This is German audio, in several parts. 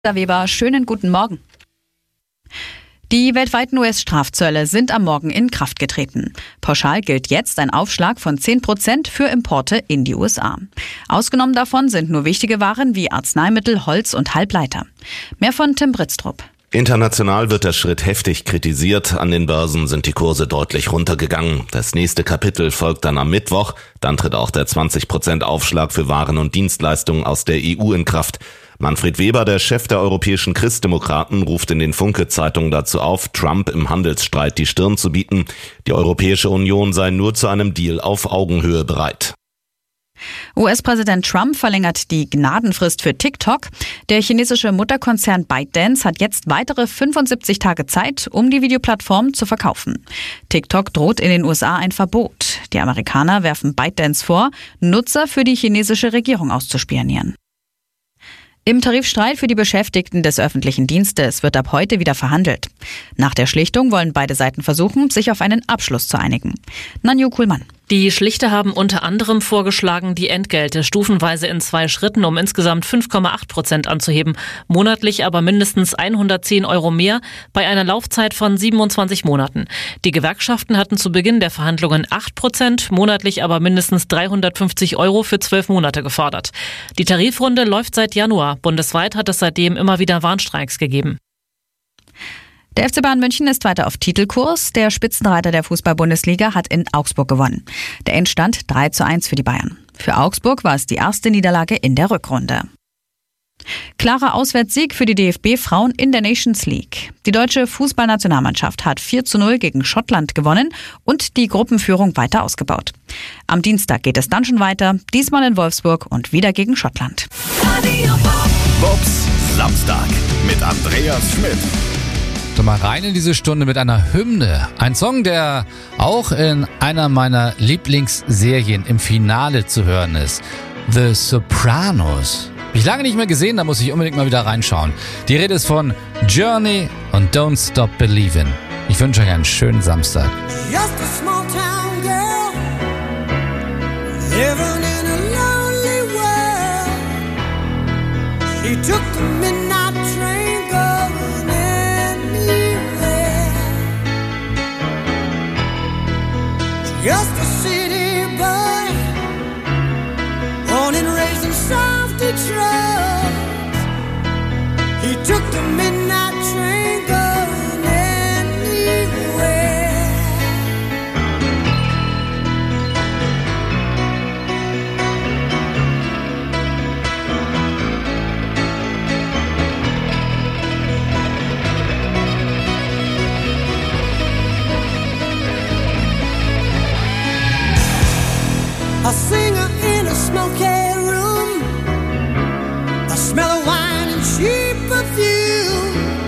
Weber, schönen guten Morgen. Die weltweiten US-Strafzölle sind am Morgen in Kraft getreten. Pauschal gilt jetzt ein Aufschlag von 10% für Importe in die USA. Ausgenommen davon sind nur wichtige Waren wie Arzneimittel, Holz und Halbleiter. Mehr von Tim Britztrup. International wird der Schritt heftig kritisiert. An den Börsen sind die Kurse deutlich runtergegangen. Das nächste Kapitel folgt dann am Mittwoch. Dann tritt auch der 20% Aufschlag für Waren und Dienstleistungen aus der EU in Kraft. Manfred Weber, der Chef der europäischen Christdemokraten, ruft in den Funke-Zeitungen dazu auf, Trump im Handelsstreit die Stirn zu bieten. Die Europäische Union sei nur zu einem Deal auf Augenhöhe bereit. US-Präsident Trump verlängert die Gnadenfrist für TikTok. Der chinesische Mutterkonzern ByteDance hat jetzt weitere 75 Tage Zeit, um die Videoplattform zu verkaufen. TikTok droht in den USA ein Verbot. Die Amerikaner werfen ByteDance vor, Nutzer für die chinesische Regierung auszuspionieren. Im Tarifstreit für die Beschäftigten des öffentlichen Dienstes wird ab heute wieder verhandelt. Nach der Schlichtung wollen beide Seiten versuchen, sich auf einen Abschluss zu einigen. Nanju Kuhlmann. Die Schlichter haben unter anderem vorgeschlagen, die Entgelte stufenweise in 2 Schritten um insgesamt 5,8% anzuheben, monatlich aber mindestens 110 Euro mehr bei einer Laufzeit von 27 Monaten. Die Gewerkschaften hatten zu Beginn der Verhandlungen 8%, monatlich aber mindestens 350 Euro für 12 Monate gefordert. Die Tarifrunde läuft seit Januar. Bundesweit hat es seitdem immer wieder Warnstreiks gegeben. Der FC Bayern München ist weiter auf Titelkurs. Der Spitzenreiter der Fußball-Bundesliga hat in Augsburg gewonnen. Der Endstand 3:1 für die Bayern. Für Augsburg war es die erste Niederlage in der Rückrunde. Klarer Auswärtssieg für die DFB-Frauen in der Nations League. Die deutsche Fußballnationalmannschaft hat 4:0 gegen Schottland gewonnen und die Gruppenführung weiter ausgebaut. Am Dienstag geht es dann schon weiter, diesmal in Wolfsburg und wieder gegen Schottland. Vox Samstag mit Andreas Schmidt. So, mal rein in diese Stunde mit einer Hymne. Ein Song, der auch in einer meiner Lieblingsserien im Finale zu hören ist. The Sopranos. Hab ich lange nicht mehr gesehen, da muss ich unbedingt mal wieder reinschauen. Die Rede ist von Journey und Don't Stop Believin'. Ich wünsche euch einen schönen Samstag. Just a small town girl, living in a lonely world. She took the midnight train going anywhere. Just a city boy, born and raised in South Detroit. He took the midnight train going anywhere. A singer in a smoky room, a smell of wine and cheap perfume.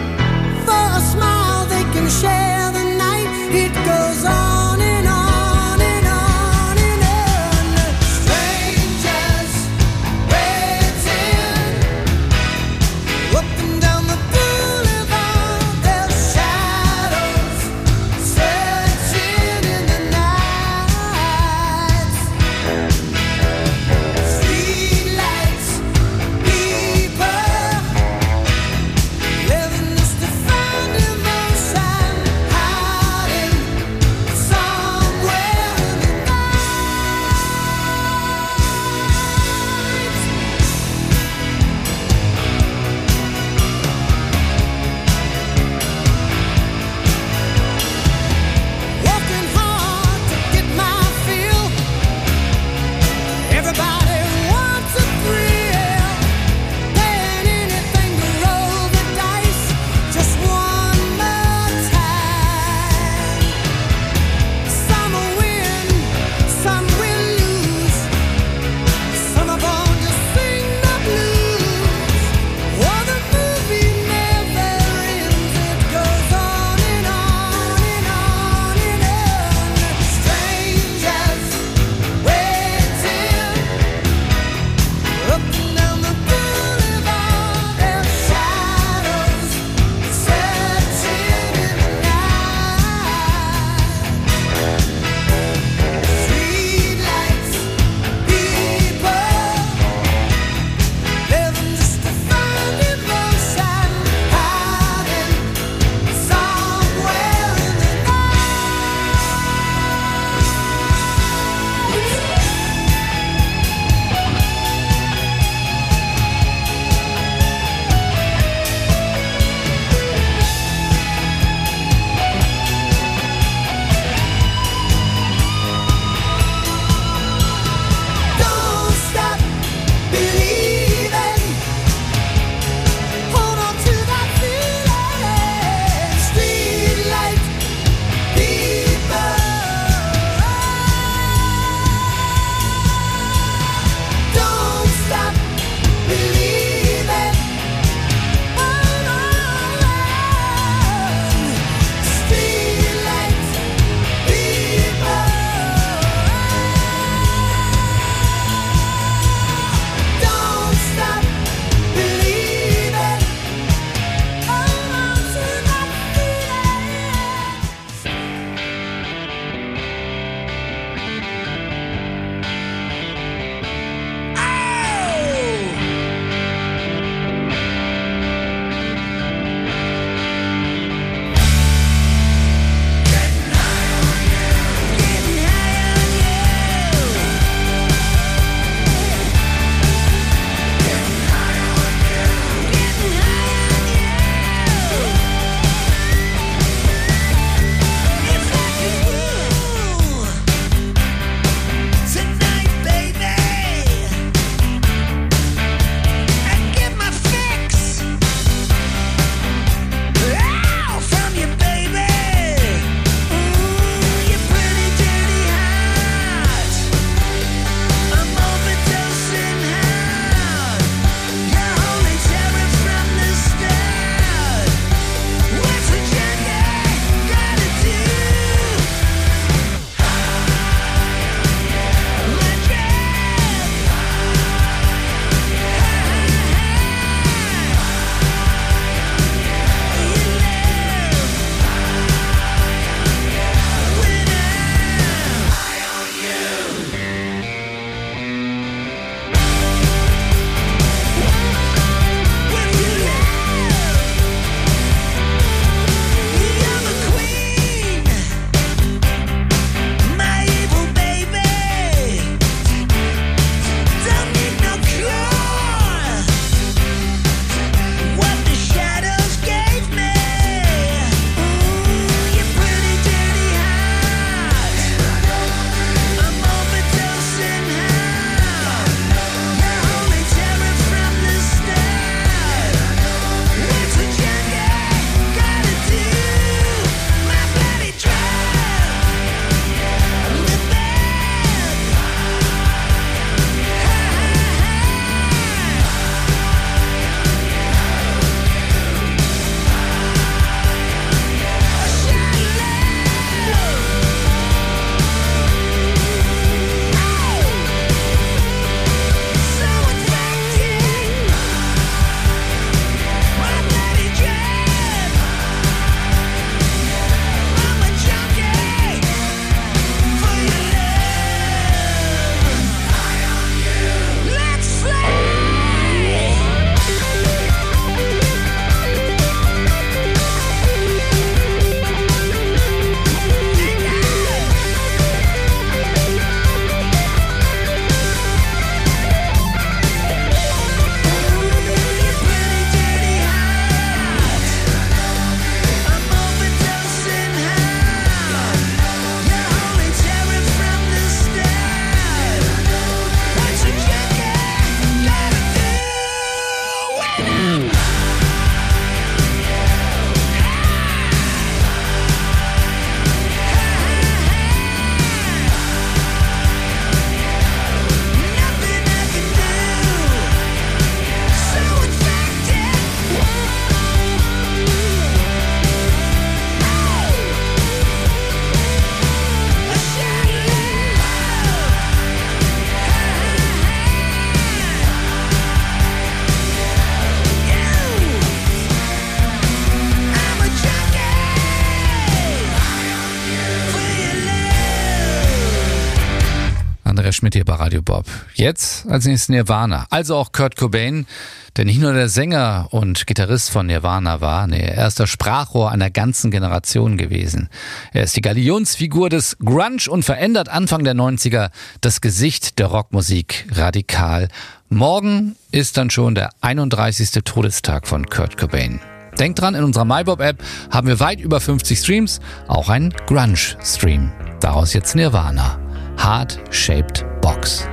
Schmidt hier bei Radio Bob. Jetzt als nächstes Nirvana, also auch Kurt Cobain, der nicht nur der Sänger und Gitarrist von Nirvana war, er ist das Sprachrohr einer ganzen Generation gewesen. Er ist die Galionsfigur des Grunge und verändert Anfang der 90er das Gesicht der Rockmusik radikal. Morgen ist dann schon der 31. Todestag von Kurt Cobain. Denkt dran, in unserer MyBob-App haben wir weit über 50 Streams, auch einen Grunge-Stream. Daraus jetzt Nirvana, Heart-Shaped Box.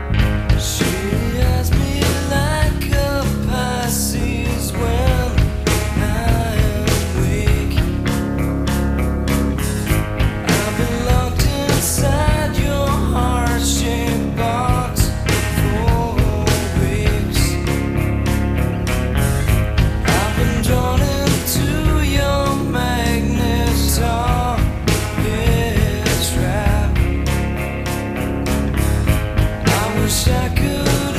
I could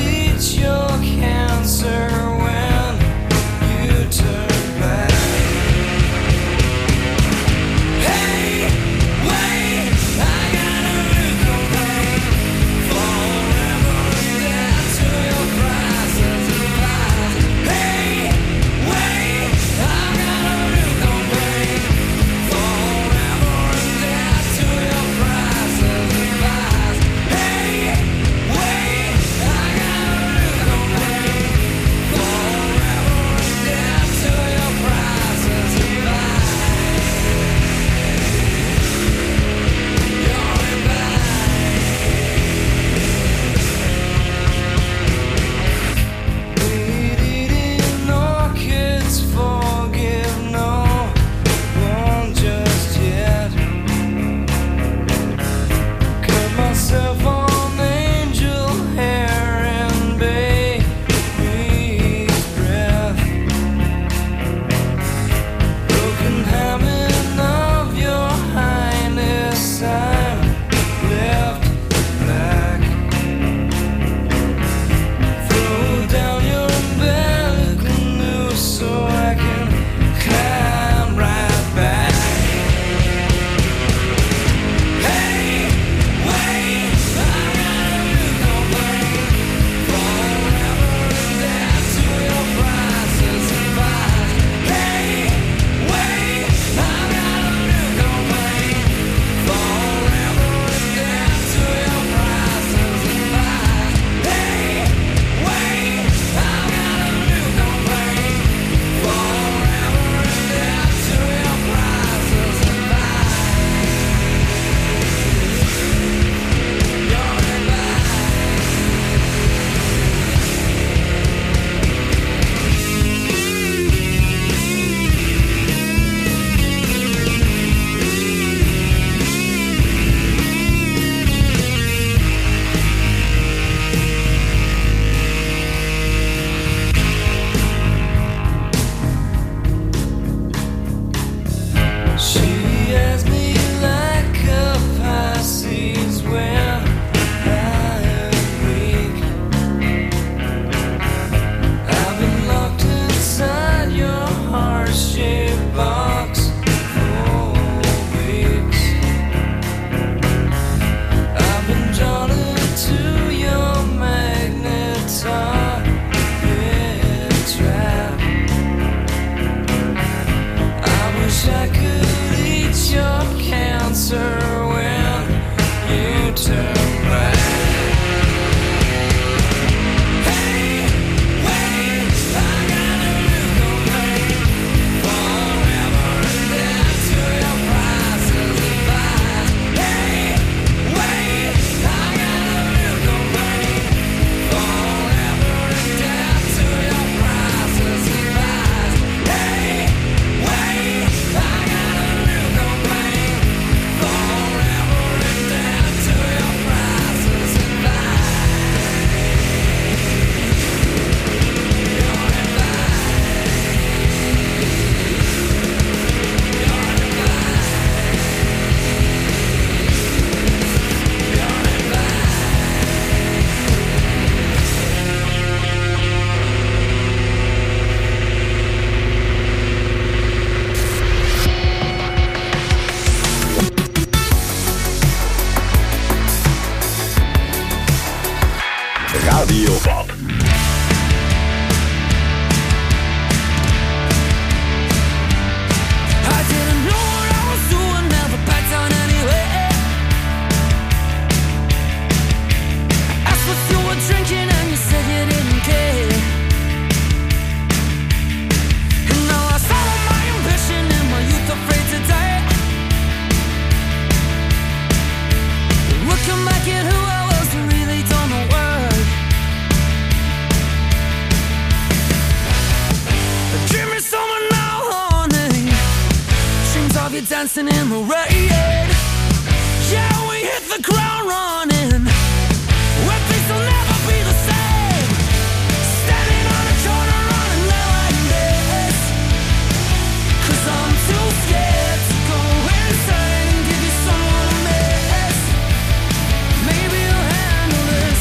we're dancing in the rain. Yeah, we hit the ground running. Where things will never be the same. Standing on a corner on a night like this. 'Cause I'm too scared to go inside and give you someone to miss. Maybe you'll handle this.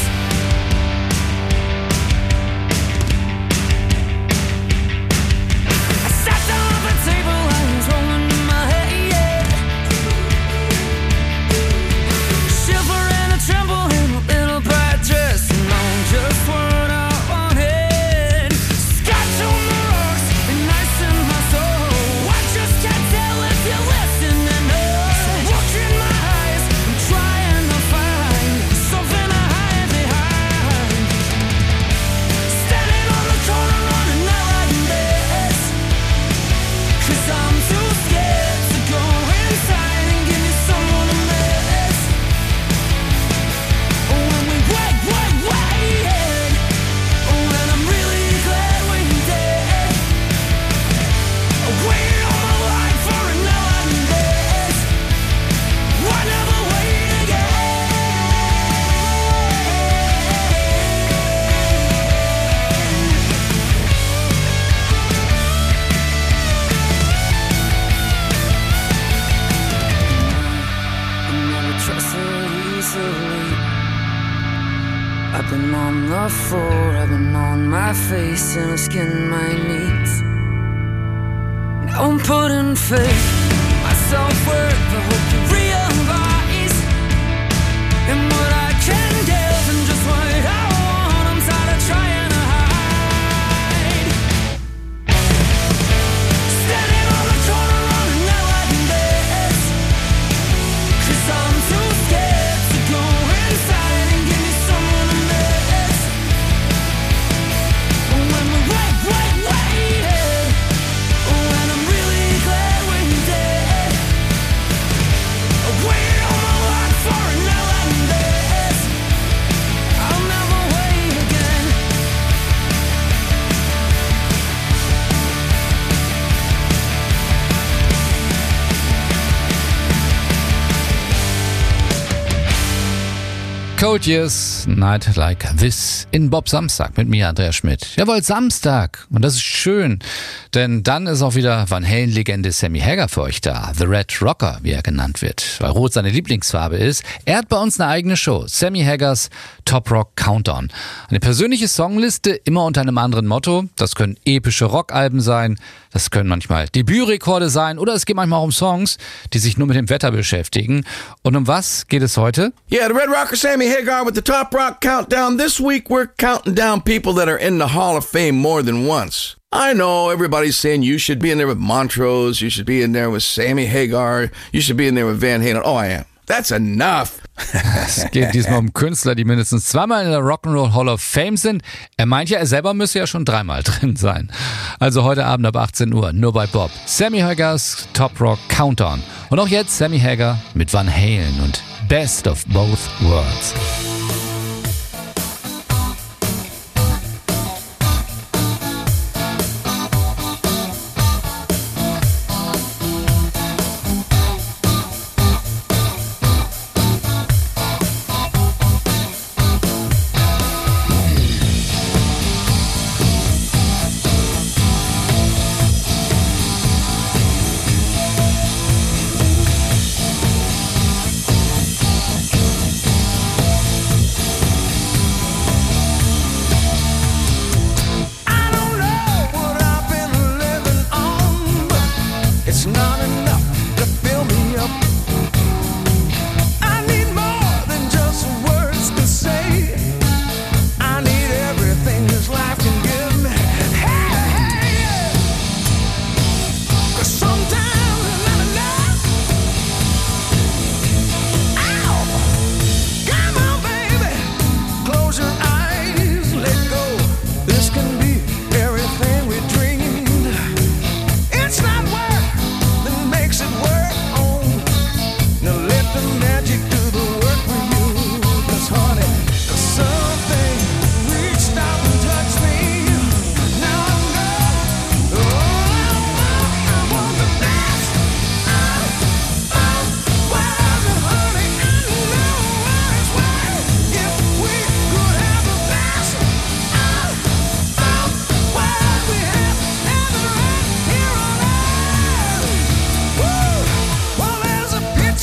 I sat down at the table, I was rolling in my head. Shiver and a tremble in a little bright dress, and I'm just what I wanted. Scotch on the rocks and ice in my soul. I just can't tell if you're listening. Look in my eyes, I'm trying to find something to hide behind. Standing on the corner on a night like this. 'Cause I'm too scared to go inside and give you someone to miss. When we wait, when I'm really glad we did. Waited all my life for a night like this. Why never wait again? I never trust so easily. I've been on the floor, I've been on my face and I'm skinning my knees. Now I'm putting faith, my self-worth, I hope you realize. And what I can give and just what I want, I'm tired of trying to hide. Standing on the corner on a night like this. 'Cause I'm too scared to go inside and give me someone to miss. When we wait, when I'm really glad we did. I waited all my life for a night like this. I'll never wait again. Cold Years, Night Like This in Bob Samstag mit mir, Andreas Schmidt. Jawohl, Samstag. Und das ist schön, denn dann ist auch wieder Van Halen-Legende Sammy Hagar für euch da. The Red Rocker, wie er genannt wird, weil Rot seine Lieblingsfarbe ist. Er hat bei uns eine eigene Show, Sammy Hagars Top Rock Countdown. Eine persönliche Songliste, immer unter einem anderen Motto. Das können epische Rockalben sein, das können manchmal Debütrekorde sein oder es geht manchmal auch um Songs, die sich nur mit dem Wetter beschäftigen. Und um was geht es heute? Yeah, the Red Rocker Sammy Hagar with the Top Rock Countdown. This week we're counting down people that are in the Hall of Fame more than once. I know everybody's saying you should be in there with Montrose, you should be in there with Sammy Hagar, you should be in there with Van Halen. Oh, I am. That's enough. Es geht diesmal um Künstler, die mindestens zweimal in der Rock'n'Roll Hall of Fame sind. Er meint ja, er selber müsse ja schon dreimal drin sein. Also heute Abend ab 18 Uhr, nur bei Bob. Sammy Hagars Top Rock Countdown. Und auch jetzt Sammy Hagar mit Van Halen und Best of Both Worlds. It's not worth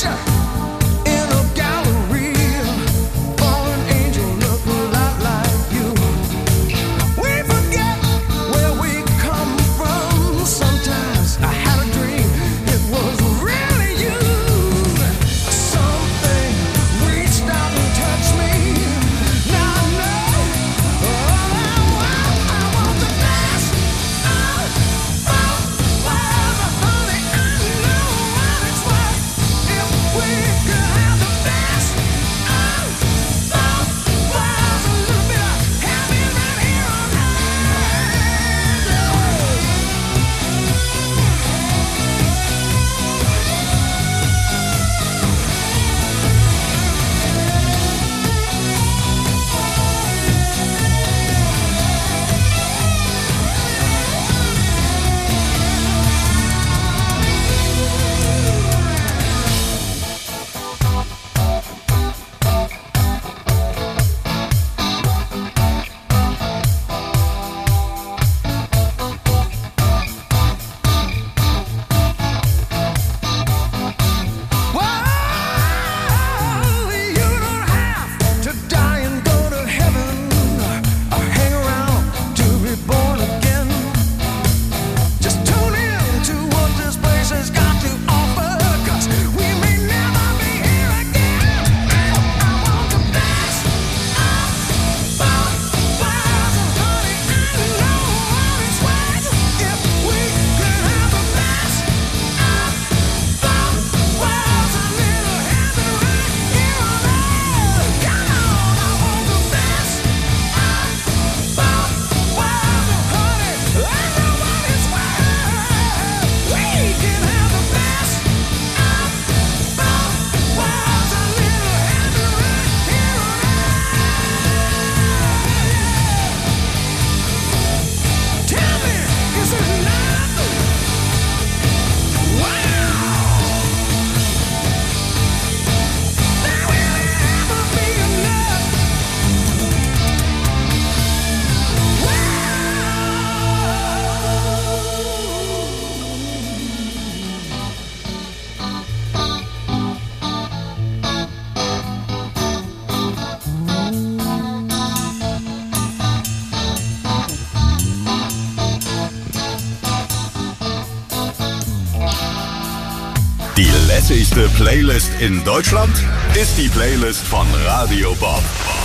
Die lässigste Playlist in Deutschland ist die Playlist von Radio Bob.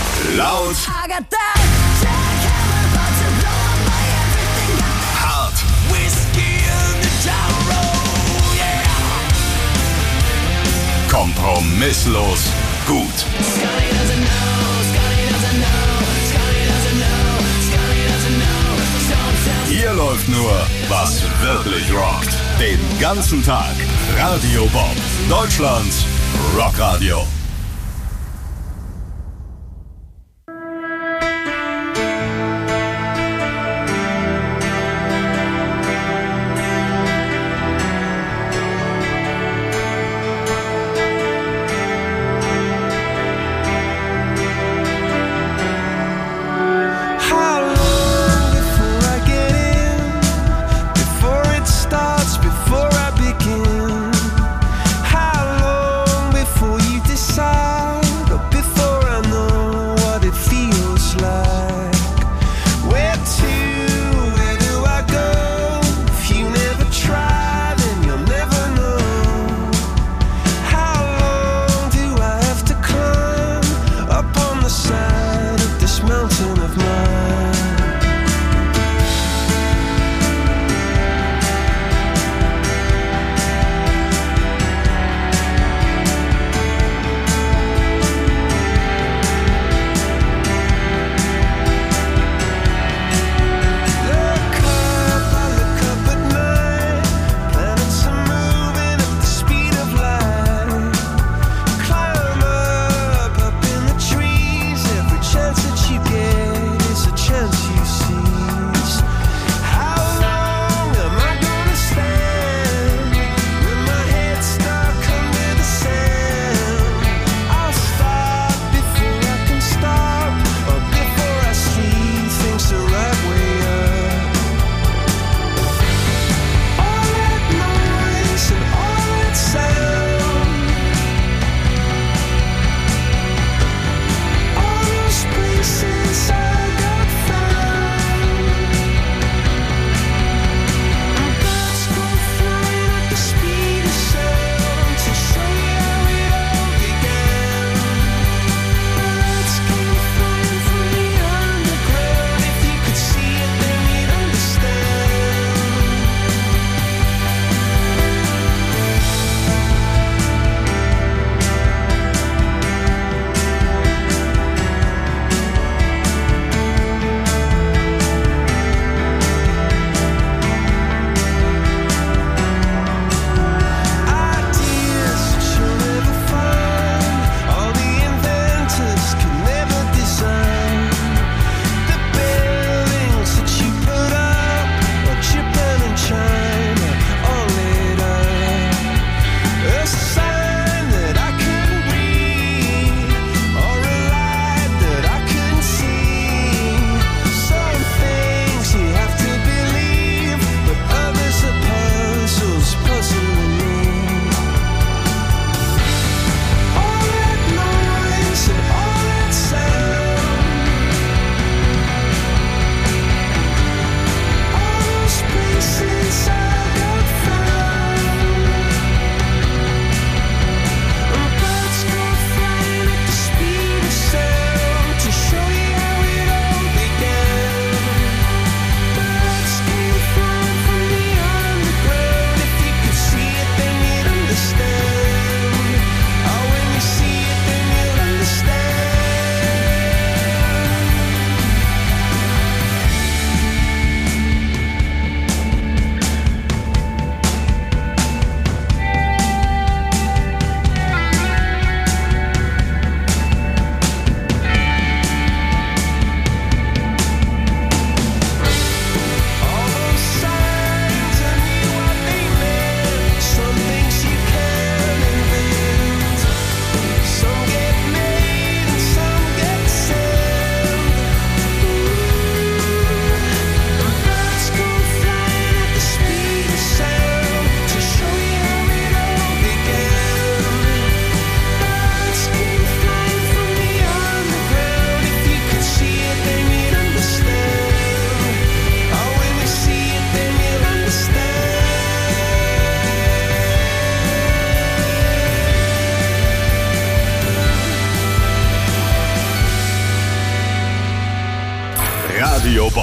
Laut, hart, kompromisslos gut. Hier läuft nur, was wirklich rockt. Den ganzen Tag. Radio Bob. Deutschlands Rockradio. Before I begin, how long before you decide?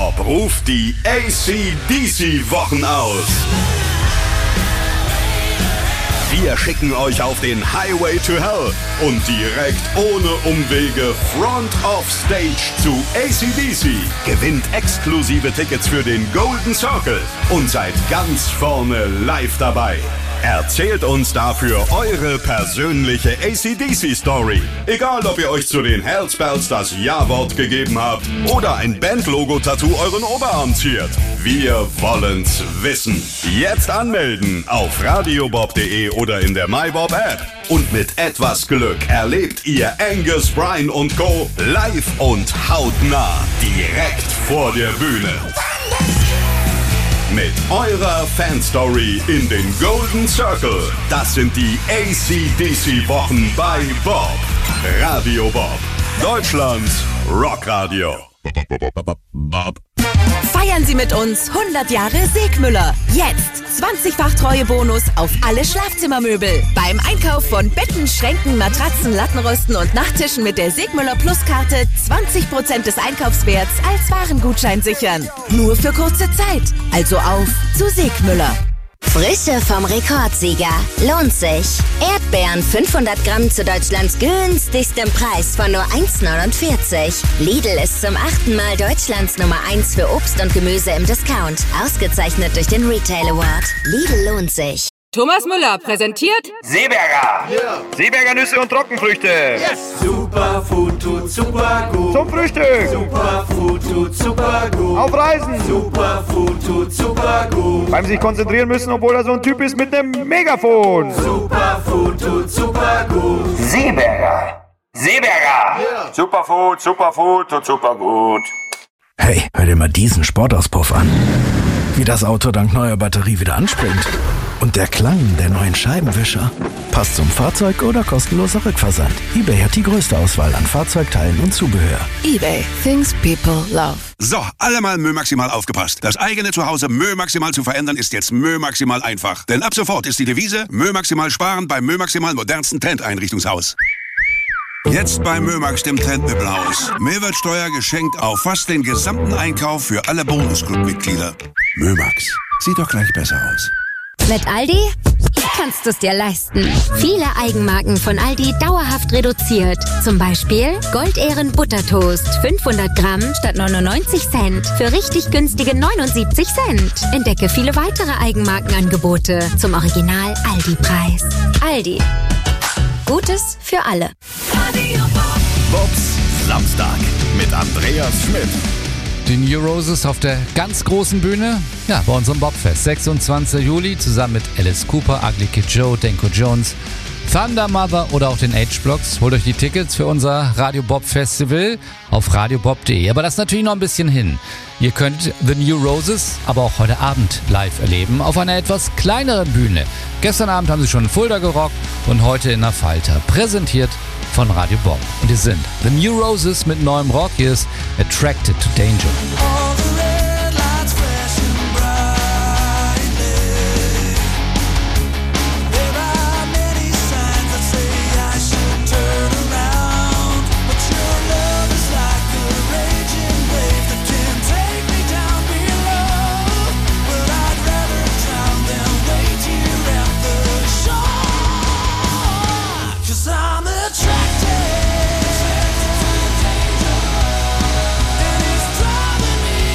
Bob ruft die AC/DC-Wochen aus. Wir schicken euch auf den Highway to Hell und direkt ohne Umwege Front of Stage zu AC/DC. Gewinnt exklusive Tickets für den Golden Circle und seid ganz vorne live dabei. Erzählt uns dafür eure persönliche AC/DC-Story. Egal, ob ihr euch zu den Hellspells das Ja-Wort gegeben habt oder ein Band-Logo-Tattoo euren Oberarm ziert. Wir wollen's wissen. Jetzt anmelden auf radiobob.de oder in der MyBob-App. Und mit etwas Glück erlebt ihr Angus, Bryan und Co. live und hautnah direkt vor der Bühne. Mit eurer Fanstory in den Golden Circle. Das sind die AC/DC-Wochen bei Bob. Radio Bob. Deutschlands Rockradio. Feiern Sie mit uns 100 Jahre Segmüller. Jetzt 20-fach Treuebonus auf alle Schlafzimmermöbel. Beim Einkauf von Betten, Schränken, Matratzen, Lattenrosten und Nachttischen mit der Segmüller Plus-Karte 20% des Einkaufswerts als Warengutschein sichern. Nur für kurze Zeit. Also auf zu Segmüller. Frische vom Rekordsieger. Lohnt sich. Erdbeeren 500 Gramm zu Deutschlands günstigstem Preis von nur 1,49. Lidl ist zum 8. Mal Deutschlands Nummer 1 für Obst und Gemüse im Discount. Ausgezeichnet durch den Retail Award. Lidl lohnt sich. Thomas Müller präsentiert Seeberger. Yeah. Seeberger Nüsse und Trockenfrüchte. Yes. Superfood tut super gut. Zum Frühstück. Superfood tut super gut. Auf Reisen. Superfood tut super gut. Beim sich konzentrieren müssen, obwohl er so ein Typ ist mit einem Megafon. Superfood tut super gut. Seeberger. Seeberger. Yeah. Superfood tut super gut. Hey, hör dir mal diesen Sportauspuff an. Wie das Auto dank neuer Batterie wieder anspringt. Und der Klang der neuen Scheibenwischer. Passt zum Fahrzeug oder kostenloser Rückversand. eBay hat die größte Auswahl an Fahrzeugteilen und Zubehör. eBay. Things people love. So, alle mal Mö Maximal aufgepasst. Das eigene Zuhause Mö Maximal zu verändern ist jetzt Mö Maximal einfach. Denn ab sofort ist die Devise Mö Maximal sparen beim Mö Maximal modernsten Trendeinrichtungshaus. Jetzt bei Mömax, dem Trendmöbelhaus. Mehrwertsteuer geschenkt auf fast den gesamten Einkauf für alle Bonusclub-Mitglieder. Mömax. Sieht doch gleich besser aus. Mit Aldi? Hier kannst du es dir leisten. Viele Eigenmarken von Aldi dauerhaft reduziert. Zum Beispiel Goldehren Buttertoast. 500 Gramm statt 99 Cent. Für richtig günstige 79 Cent. Entdecke viele weitere Eigenmarkenangebote zum Original Aldi-Preis. Aldi. Gutes für alle. Bobs Samstag mit Andreas Schmidt. Die New Roses auf der ganz großen Bühne, ja, bei unserem Bobfest. 26. Juli zusammen mit Alice Cooper, Ugly Kid Joe, Denko Jones, Thunder Mother oder auch den H-Blocks. Holt euch die Tickets für unser Radio Bob Festival auf radiobob.de. Aber das ist natürlich noch ein bisschen hin. Ihr könnt The New Roses aber auch heute Abend live erleben auf einer etwas kleineren Bühne. Gestern Abend haben sie schon in Fulda gerockt und heute in der Falter. Präsentiert von Radio Bob. Und hier sind The New Roses mit neuem Rock. Hier ist Attracted to Danger. Attracted to danger, and it's driving me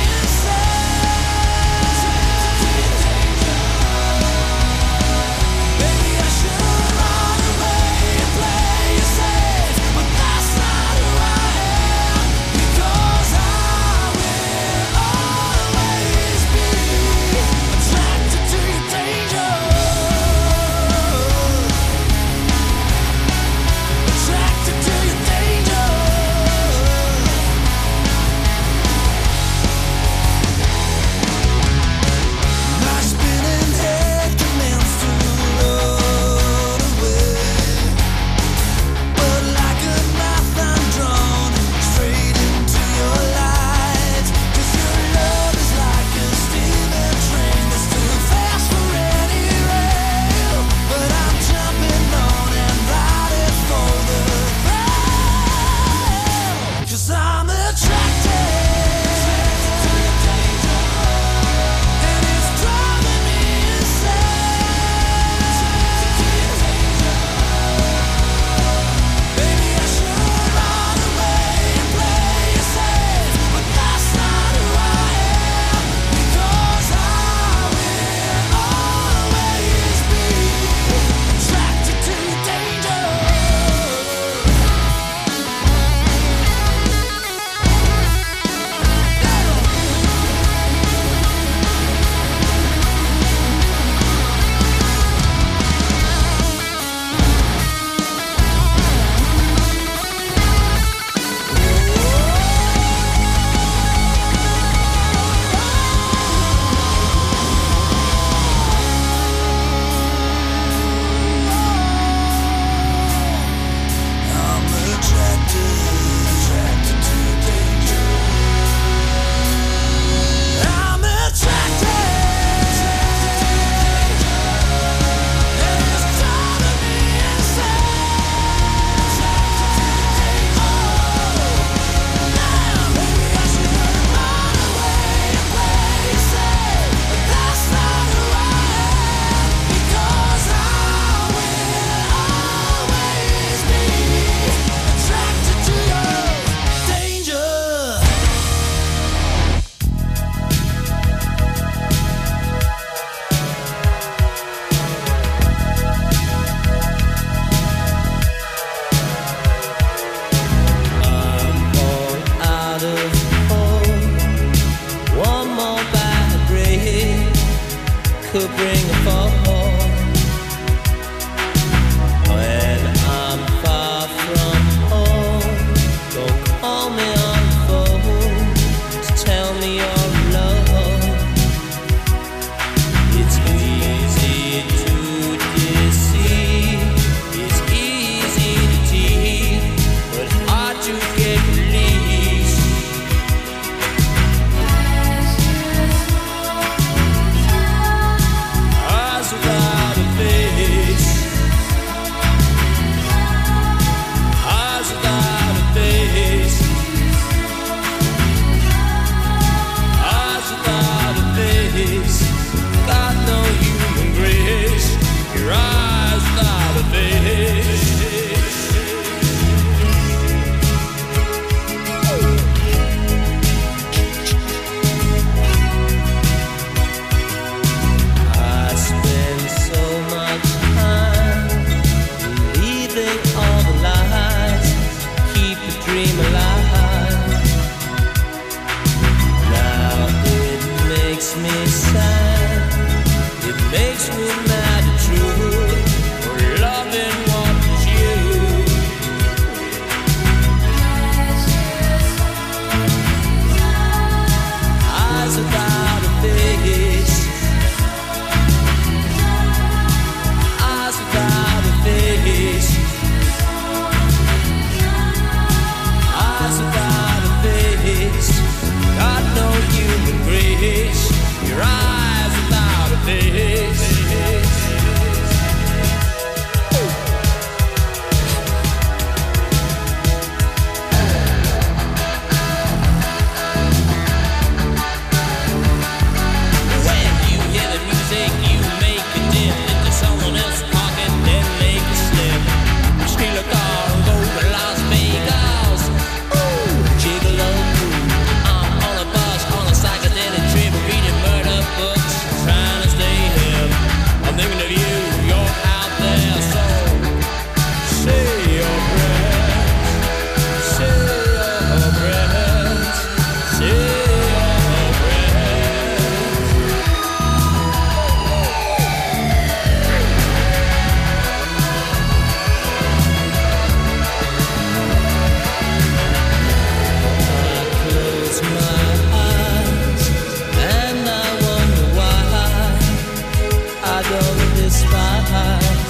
so despised.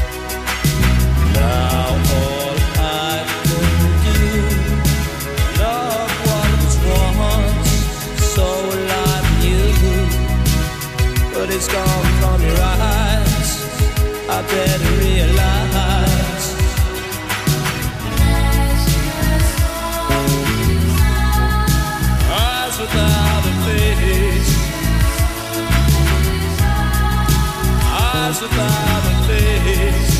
Now all I can do, love what once so like you, but it's gone from your eyes. I better realize. Eyes without a face. Eyes without a face.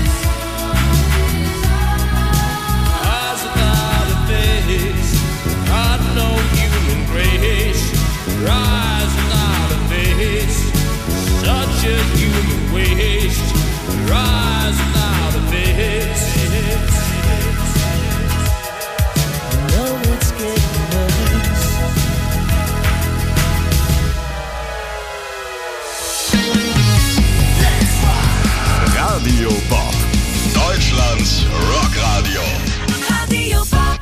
Eyes without a face. Got no human grace. Eyes without a face. Such a human waste. Eyes without a face. No, it's getting worse. Radio Bob, Deutschlands Rockradio. Radio Bob.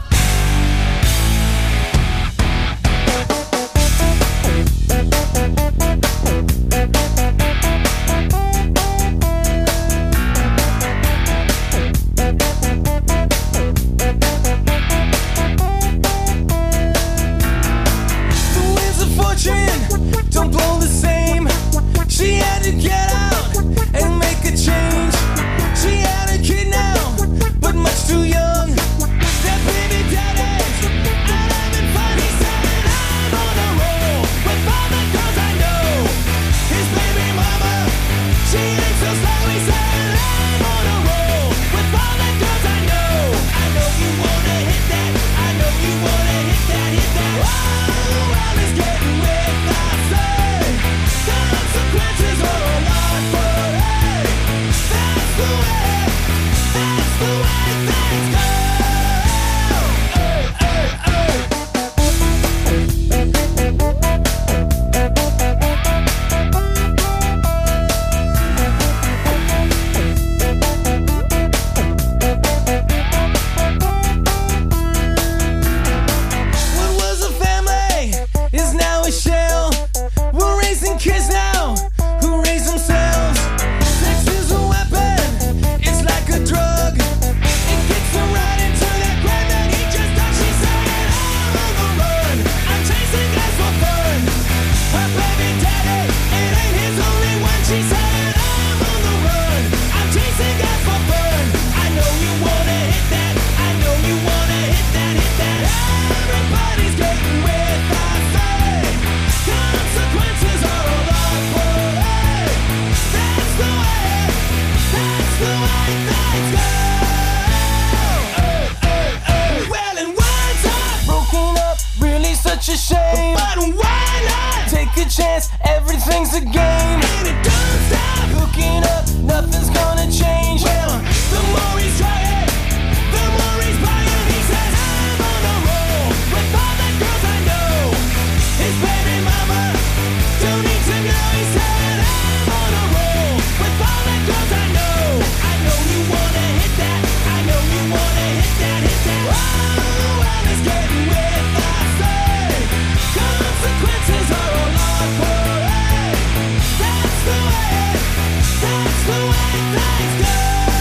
The winds of fortune don't blow the same. She had to get out and make a change. She had a kid now, but much too young. That baby daddy, I'm having fun. He said I'm on a roll with all the girls I know. His baby mama, she ain't so slow. He said I'm on a roll with all the girls I know. I know you wanna hit that. I know you wanna hit that, hit that. Oh, well, it's getting with I say. Consequences are a lot for hey. That's the way things go. Hey, hey, hey. What was a family is now a shell. We're raising kids now who raise themselves. Sex is a weapon, it's like a drug. It gets her right into that grind that he just does. She said, I'm on the run, I'm chasing guys for fun. Her baby daddy, it ain't his only one. She said, I'm on the run, I'm chasing guys for fun. I know you wanna hit that, I know you wanna hit that, hit that. Everybody's getting with I say. Consequences are a lot for hey. That's the way things go. Hey, hey, hey. Well, and words are broken up, really such a shame. But why not take a chance? Everything's a game, and it don't stop. Hooking up, nothing's gonna change. Well, the more he's trying, the more he's buying. He says, I'm on a roll with all the girls I know. His baby mama don't need to know. He said, I'm on a roll with all the girls I know. I know you wanna hit that. I know you wanna hit that, hit that. Oh, well, it's getting with I say. Consequences are a lot for hey. That's the way things go.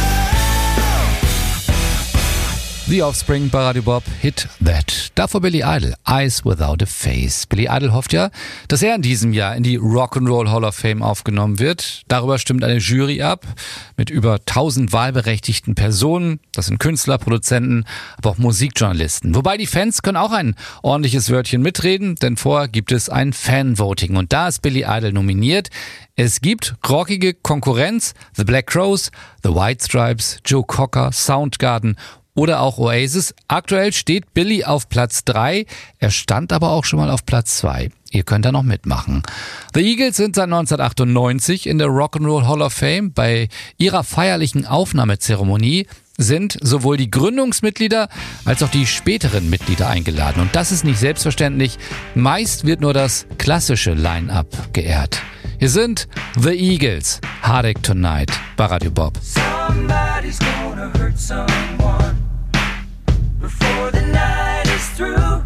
The Offspring bei Radio Bob, Hit That. Davor Billy Idol, Eyes Without a Face. Billy Idol hofft ja, dass er in diesem Jahr in die Rock'n'Roll Hall of Fame aufgenommen wird. Darüber stimmt eine Jury ab mit über 1000 wahlberechtigten Personen. Das sind Künstler, Produzenten, aber auch Musikjournalisten. Wobei die Fans können auch ein ordentliches Wörtchen mitreden, denn vorher gibt es ein Fan-Voting. Und da ist Billy Idol nominiert. Es gibt rockige Konkurrenz, The Black Crowes, The White Stripes, Joe Cocker, Soundgarden oder auch Oasis. Aktuell steht Billy auf Platz 3, er stand aber auch schon mal auf Platz 2. Ihr könnt da noch mitmachen. The Eagles sind seit 1998 in der Rock'n'Roll Hall of Fame. Bei ihrer feierlichen Aufnahmezeremonie sind sowohl die Gründungsmitglieder als auch die späteren Mitglieder eingeladen. Und das ist nicht selbstverständlich. Meist wird nur das klassische Line-Up geehrt. Hier sind The Eagles, Heartache Tonight bei Radio Bob. Somebody's gonna hurt someone before the night is through.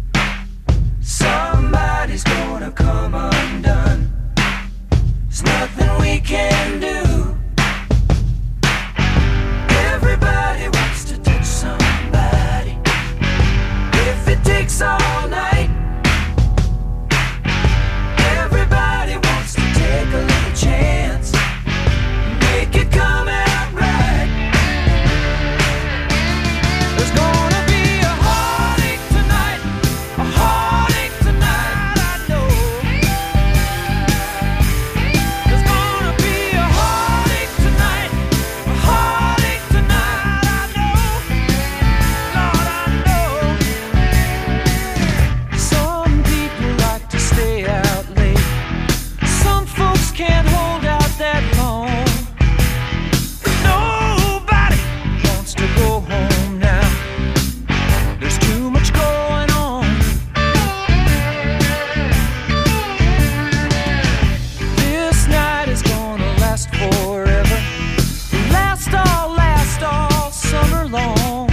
Somebody's gonna come undone. It's nothing nothing we can do. Everybody wants to touch somebody. If it takes all night, everybody wants to take a little chance, make it come out right. There's gonna be a heartache tonight, a heartache tonight, I know. There's gonna be a heartache tonight, a heartache tonight, I know. Lord, I know. Some people like to stay out late. Some folks can't hold out that long. Nobody wants to go home now. There's too much going on. This night is gonna last forever. Last all summer long.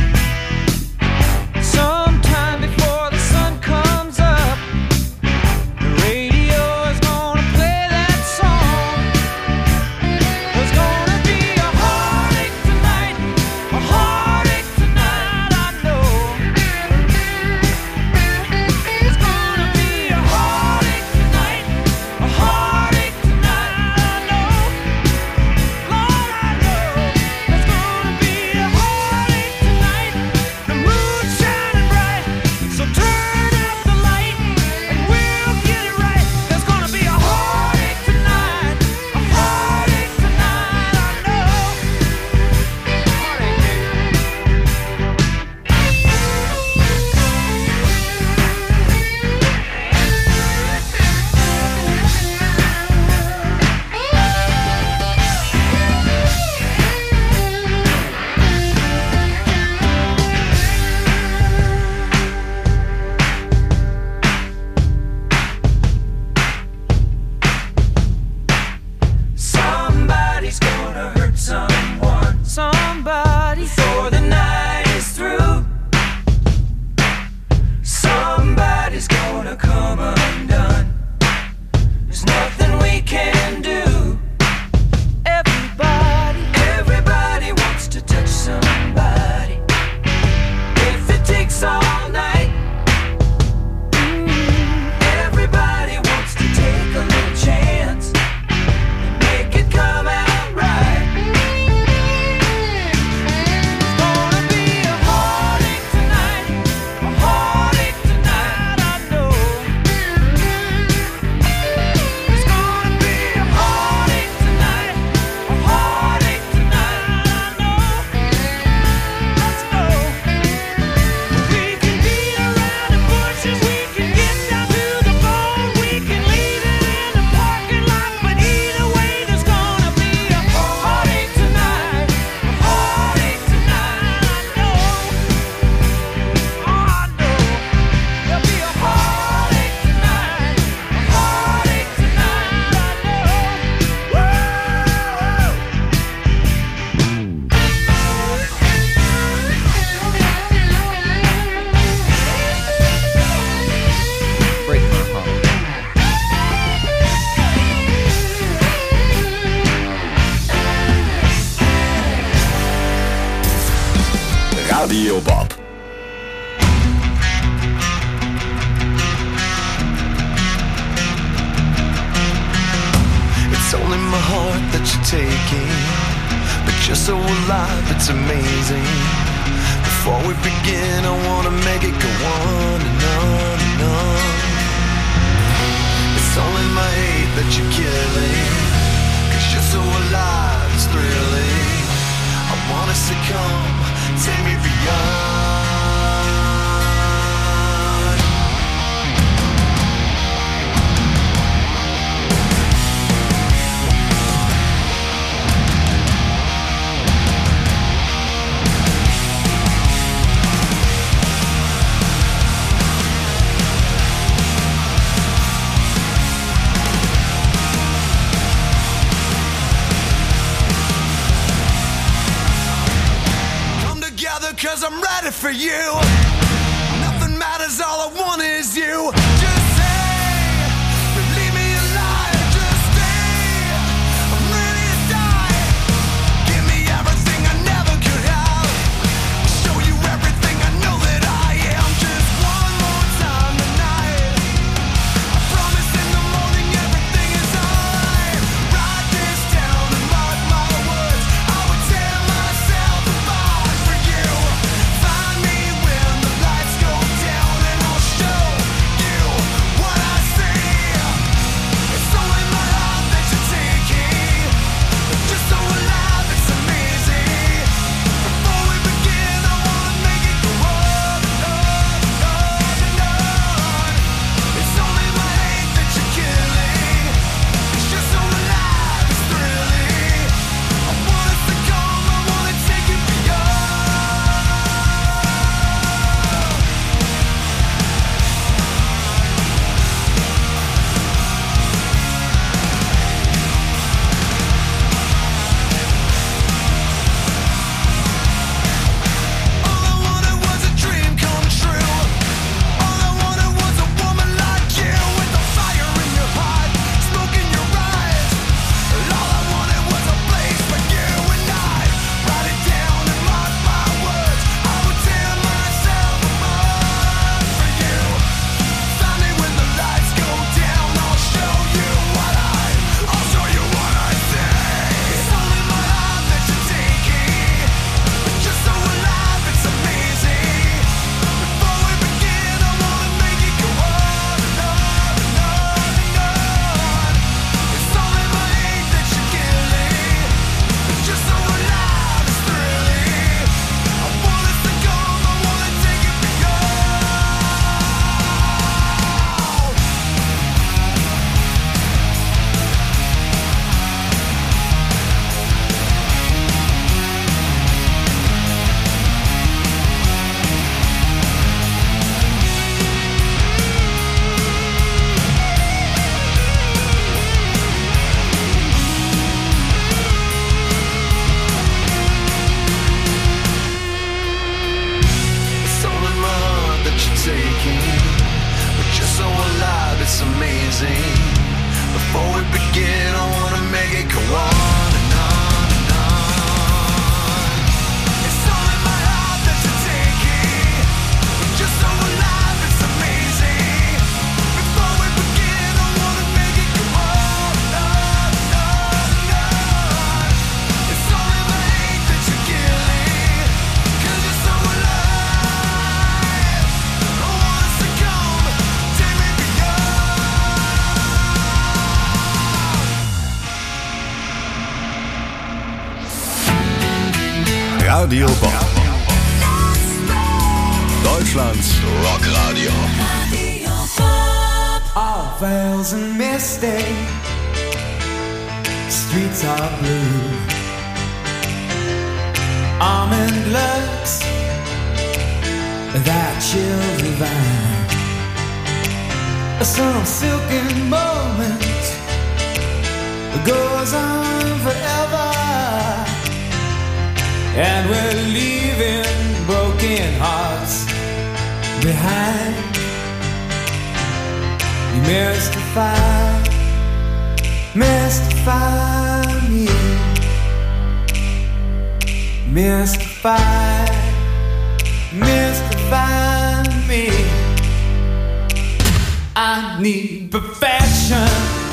Sometime before the sun comes up, the radio is gonna play that song. There's gonna be a heartache tonight, a heartache tonight, I know. There's gonna be a heartache tonight, a heartache tonight, I know. Lord, I know. There's gonna be a heartache tonight, the moon's shining bright, so turn up the light and we'll get it right. There's gonna be a heartache tonight, a heartache tonight, I know. Somebody's gonna hurt someone, somebody, before the night is through. Somebody's gonna come undone. There's nothing we can do. Everybody wants to touch somebody. If it takes all night, everybody wants to take a little chance and make it come out right. There's gonna be a heartache tonight, a heartache tonight, I know. There's gonna be a heartache tonight, a heartache tonight, I know. Let's go. We can beat around the bushes, we can get down to the bone, we can leave it in the parking lot, but either way, there's gonna be a heartache tonight, a heartache tonight, I know. Oh, I know. There'll be a heartache tonight, a heartache tonight, I know. Woo! Break my heart. Radio Bob. It's only my heart that you're taking, but you're so alive, it's amazing. Before we begin, I wanna make it go on and on and on. It's only my hate that you're killing, 'cause you're so alive, it's thrilling. I wanna succumb, take me beyond. Cause I'm ready for you. Nothing matters, all I want is you. Just say, leave me alive. Just stay. Radio Bob. Deutschlands Rockradio. All veils and misty, streets are blue. Almond looks, that chill divine. Some silken moment goes on forever, and we're leaving broken hearts behind. You mystify me, mystify me. I need perfection,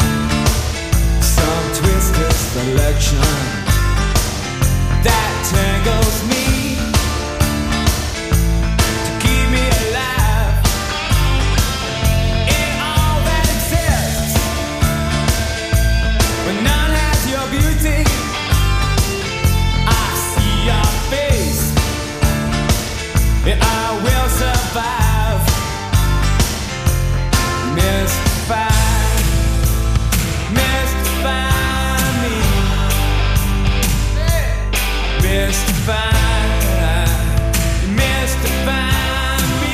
some twisted selection that tangles me. I will survive. Mystify me. Mystify me.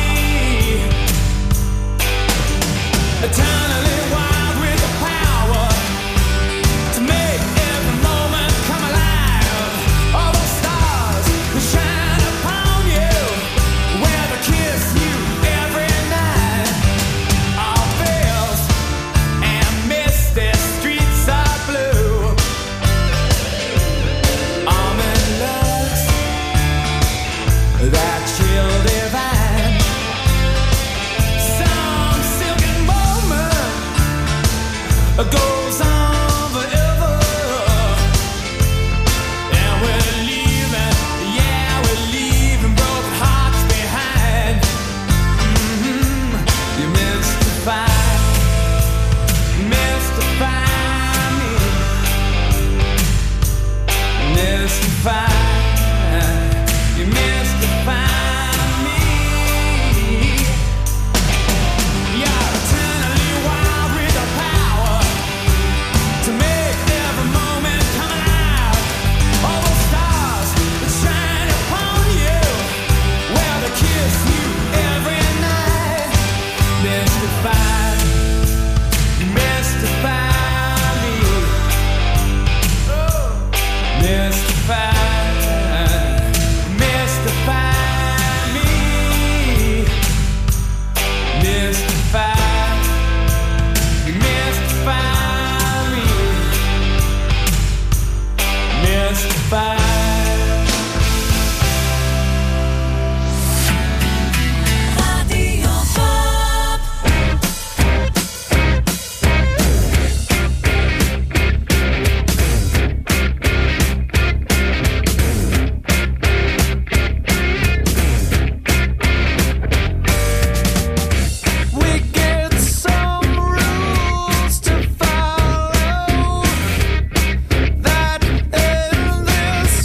Eternally wild with the power to make every moment come alive. All those stars that shine upon you, where they kiss you every night. All veils and misty streets are blue. Almond looks, that chill divine. Some silken moment goes on forever, and we're leaving broken hearts behind. You mystify me, mystify. You mystify me. You're eternally wild with the power to make every moment come alive. All those stars that shine upon you, where they kiss you every night. Mystify me. Oh, mystify me. Mystify me. Mystify. We get some rules to follow, that in this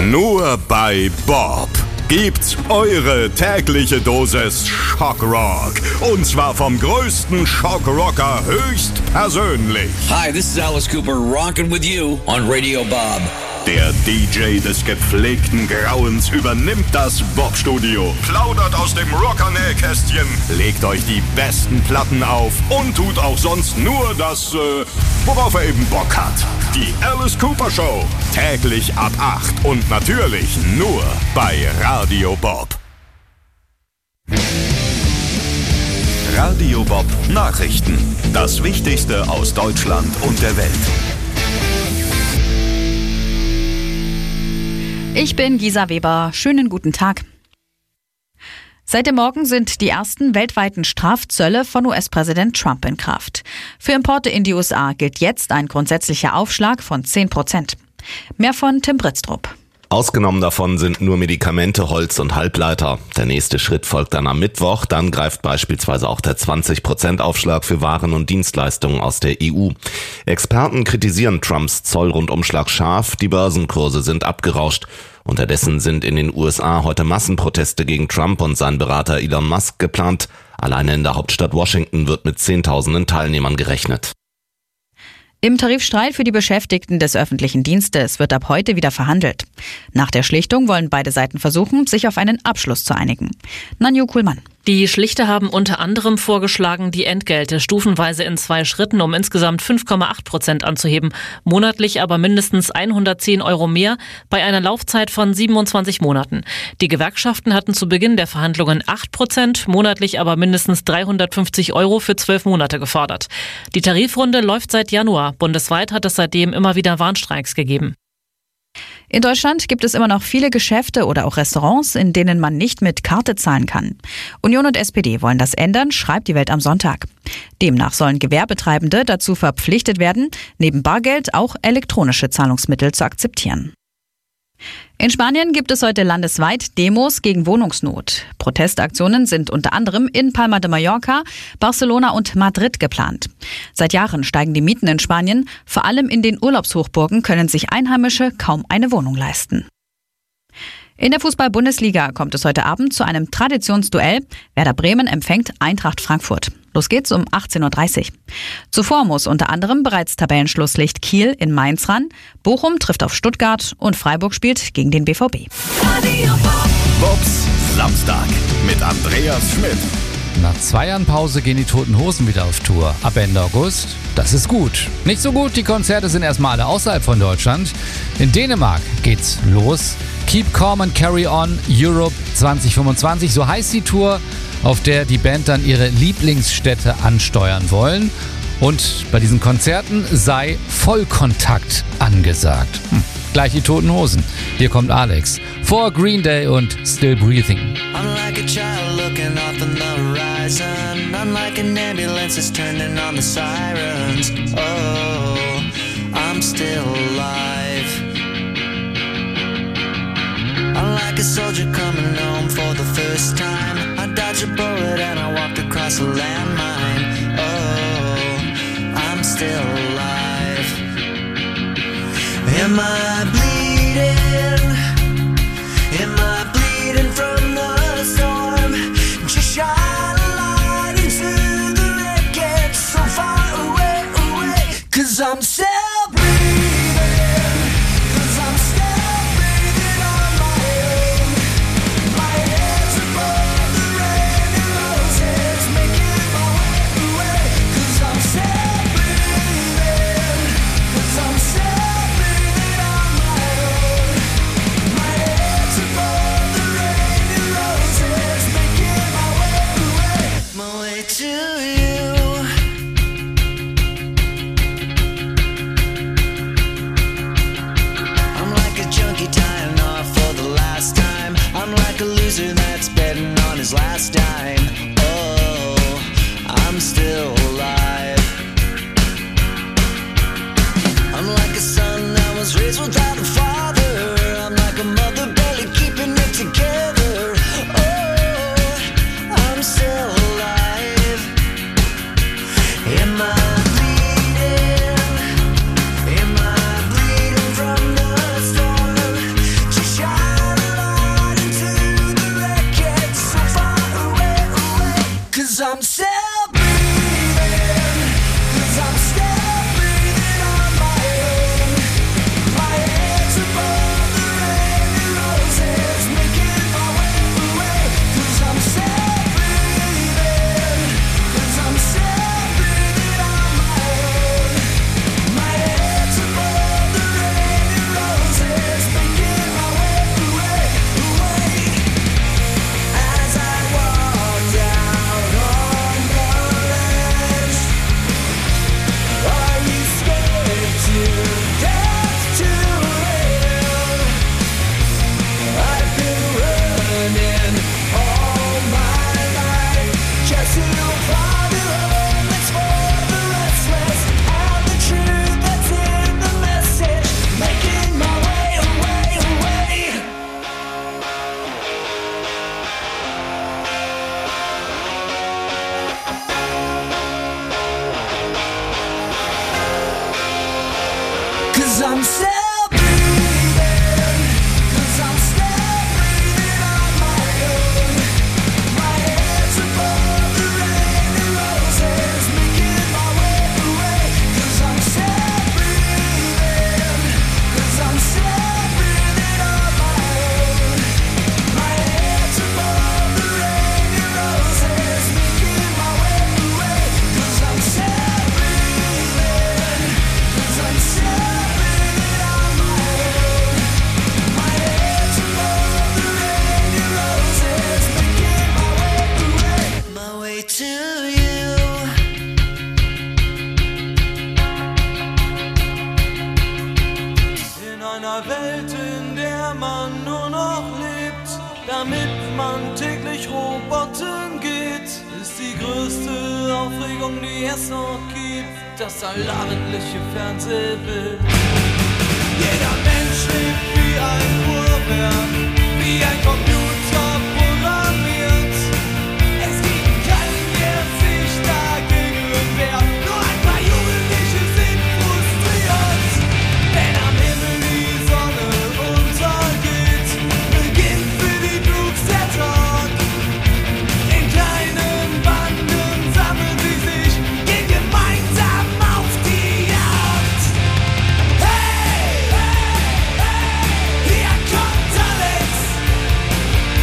Nur bei Bob gibt's eure tägliche Dosis Schockrock. Und zwar vom größten Schockrocker höchstpersönlich. Hi, this is Alice Cooper, rockin' with you on Radio Bob. Der DJ des gepflegten Grauens übernimmt das Bob-Studio, plaudert aus dem Rocker-Nähkästchen, legt euch die besten Platten auf und tut auch sonst nur das, worauf er eben Bock hat. Die Alice Cooper Show, täglich ab 8 und natürlich nur bei Radio Bob. Radio Bob Nachrichten. Das Wichtigste aus Deutschland und der Welt. Ich bin Gisa Weber. Schönen guten Tag. Seit dem Morgen sind die ersten weltweiten Strafzölle von US-Präsident Trump in Kraft. Für Importe in die USA gilt jetzt ein grundsätzlicher Aufschlag von 10%. Mehr von Tim Britztrup. Ausgenommen davon sind nur Medikamente, Holz und Halbleiter. Der nächste Schritt folgt dann am Mittwoch. Dann greift beispielsweise auch der 20% Aufschlag für Waren und Dienstleistungen aus der EU. Experten kritisieren Trumps Zollrundumschlag scharf. Die Börsenkurse sind abgerauscht. Unterdessen sind in den USA heute Massenproteste gegen Trump und seinen Berater Elon Musk geplant. Alleine in der Hauptstadt Washington wird mit Zehntausenden Teilnehmern gerechnet. Im Tarifstreit für die Beschäftigten des öffentlichen Dienstes wird ab heute wieder verhandelt. Nach der Schlichtung wollen beide Seiten versuchen, sich auf einen Abschluss zu einigen. Nanju Kuhlmann. Die Schlichter haben unter anderem vorgeschlagen, die Entgelte stufenweise in 2 Schritten um insgesamt 5,8% anzuheben, monatlich aber mindestens 110 € mehr bei einer Laufzeit von 27 Monaten. Die Gewerkschaften hatten zu Beginn der Verhandlungen 8%, monatlich aber mindestens 350 € für 12 Monate gefordert. Die Tarifrunde läuft seit Januar. Bundesweit hat es seitdem immer wieder Warnstreiks gegeben. In Deutschland gibt es immer noch viele Geschäfte oder auch Restaurants, in denen man nicht mit Karte zahlen kann. Union und SPD wollen das ändern, schreibt die Welt am Sonntag. Demnach sollen Gewerbetreibende dazu verpflichtet werden, neben Bargeld auch elektronische Zahlungsmittel zu akzeptieren. In Spanien gibt es heute landesweit Demos gegen Wohnungsnot. Protestaktionen sind unter anderem in Palma de Mallorca, Barcelona und Madrid geplant. Seit Jahren steigen die Mieten in Spanien. Vor allem in den Urlaubshochburgen können sich Einheimische kaum eine Wohnung leisten. In der Fußball-Bundesliga kommt es heute Abend zu einem Traditionsduell. Werder Bremen empfängt Eintracht Frankfurt. Los geht's um 18:30 Uhr. Zuvor muss unter anderem bereits Tabellenschlusslicht Kiel in Mainz ran. Bochum trifft auf Stuttgart und Freiburg spielt gegen den BVB. Bobs Samstag mit Andreas Schmidt. Nach 2 Jahren Pause gehen die Toten Hosen wieder auf Tour. Ab Ende August. Das ist gut. Nicht so gut, die Konzerte sind erstmal alle außerhalb von Deutschland. In Dänemark geht's los. Keep Calm and Carry On Europe 2025, so heißt die Tour, auf der die Band dann ihre Lieblingsstädte ansteuern wollen. Und bei diesen Konzerten sei Vollkontakt angesagt. Gleich die Toten Hosen. Hier kommt Alex vor Green Day und Still Breathing. Unlike a child looking off on the horizon, unlike an ambulance that's turning on the sirens. Oh, I'm still alive. Unlike a soldier coming home for the first time, I dodged a bullet and I walked across a landmine. Oh, I'm still alive. Am I bleeding? Am I bleeding from the storm? Just shine a light into the wreckage so far away, away. 'Cause I'm still breathing. 'Cause I'm still breathing on my own. My head's above the rain and roses, making my way away. 'Cause I'm still breathing. 'Cause I'm still breathing on my own. My head's above the rain and roses, making my way away. My way to you. 'Cause I'm still breathing, 'cause I'm still breathing on my own. My head's above the rain and roses, making my way away. 'Cause I'm still breathing, 'cause I'm still breathing on my own. My head's above the rain and roses, making my way away. As I walk down on the ledge, are you scared to death to live? I've been running all my life just to find a home that's for the restless, and the truth that's in the message, making my way away, away. 'Cause I'm still breathing, 'cause I'm still breathing on my own. My head's above the rain and roses, making my way away. 'Cause I'm still breathing, 'cause I'm still breathing on my own. My head's above the rain and roses, making my way away. 'Cause I'm still breathing, 'cause I'm still breathing on my own. My head's above the rain and roses, making my way away, my way to you. In einer Welt, in der man nur noch lebt, damit man täglich Robotern geht, ist die größte Aufregung, die es noch gibt, das allabendliche Fernsehbild. Jeder Mensch lebt wie ein Uhrwerk, wie ein Computer programmiert. Es gibt keinen, der sich dagegen wehrt, nur ein paar Jugendliche sind frustriert. Wenn am Himmel die Sonne untergeht, beginnt für die Crooks der Tag. In kleinen Banden sammeln sie sich, gehen gemeinsam auf die Jagd. Hey, hey, hey, hier kommt Alex.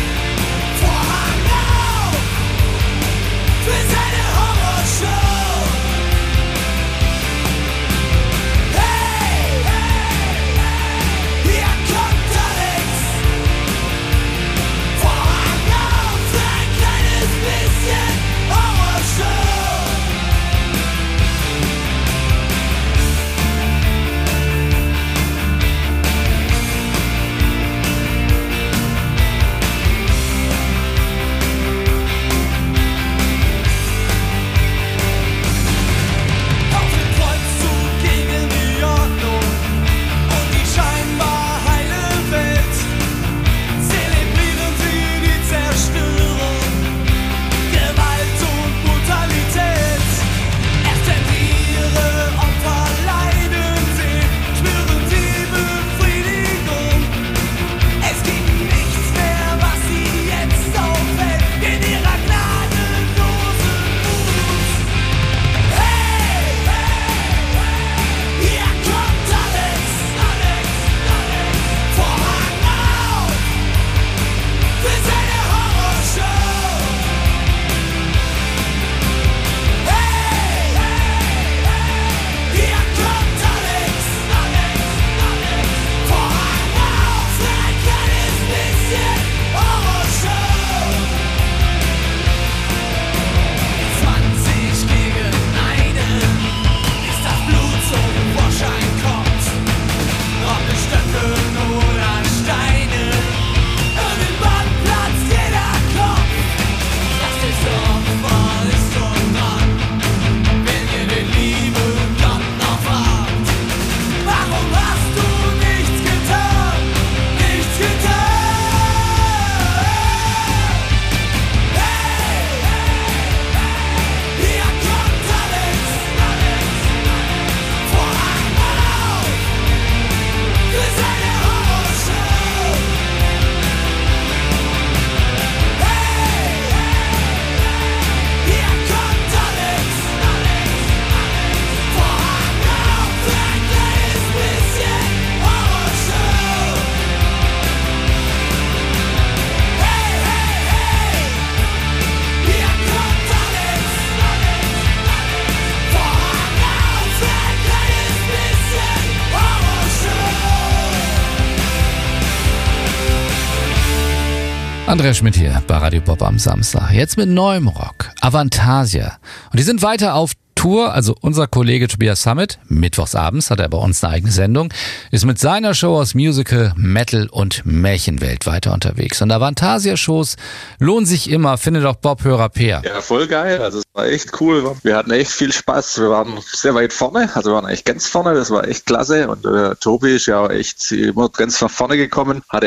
Andreas Schmidt hier bei Radio Pop am Samstag. Jetzt mit neuem Rock. Avantasia. Und die sind weiter auf Tour. Also unser Kollege Tobias Summit, mittwochsabends hat er bei uns eine eigene Sendung, ist mit seiner Show aus Musical, Metal und Märchenwelt weiter unterwegs. Und Avantasia-Shows lohnen sich immer, findet auch Bob Hörer-Peer. Ja, voll geil. Also es war echt cool. Wir hatten echt viel Spaß. Wir waren sehr weit vorne. Also wir waren eigentlich ganz vorne. Das war echt klasse. Und Tobi ist ja auch echt immer ganz nach vorne gekommen. Hatte